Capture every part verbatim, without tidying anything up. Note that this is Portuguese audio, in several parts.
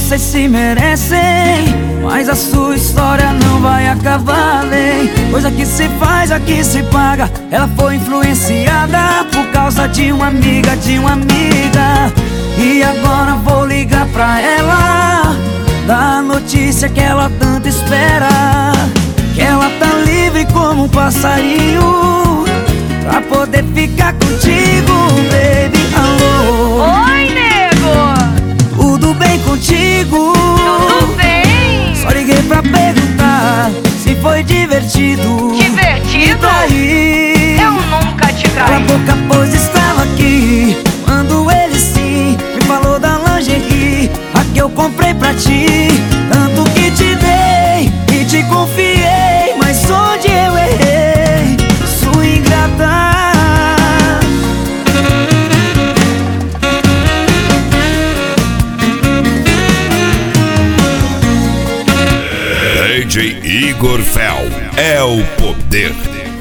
vocês se merecem, mas a sua história não vai acabar bem. Coisa que se faz, aqui se paga. Ela foi influenciada por causa de uma amiga, de uma amiga. E agora vou ligar pra ela, dar a notícia que ela tanto espera, que ela tá livre como um passarinho pra poder ficar contigo, baby. Alô, Oi, nego! tudo bem contigo? Tudo bem? Só liguei pra perguntar se foi divertido. Divertido? Me trair. Eu nunca te Cala a traí. boca, pois estava aqui quando ele sim me falou da lingerie, a que eu comprei pra ti. Tanto que te dei e te confiei, mas onde eu errei, sua ingrata. D J Igor Fel é o poder.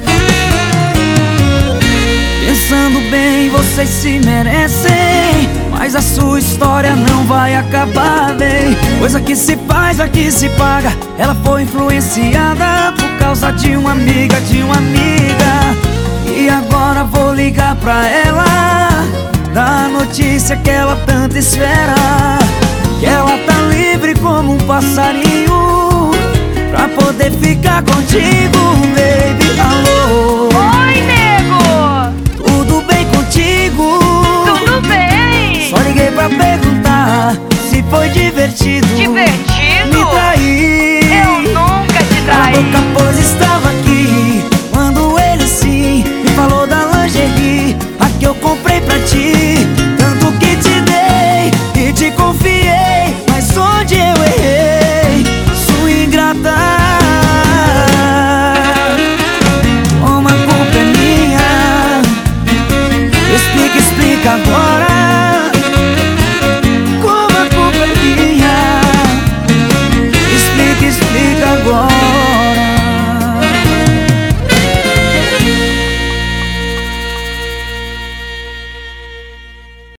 Pensando bem, vocês se merecem, mas a sua história não vai acabar bem. Coisa que se faz, aqui se paga. Ela foi influenciada por causa de uma amiga, de uma amiga. E agora vou ligar pra ela, dar a notícia que ela tanto espera, que ela tá livre como um passarinho pra poder ficar contigo, baby. Alô, Oi, nego! tudo bem contigo? Tudo bem? Só liguei pra perguntar se foi divertido. Divertido? Me trair. Eu nunca te Cala a traí. boca, pois estava aqui quando ele sim me falou da lingerie, a que eu comprei pra ti.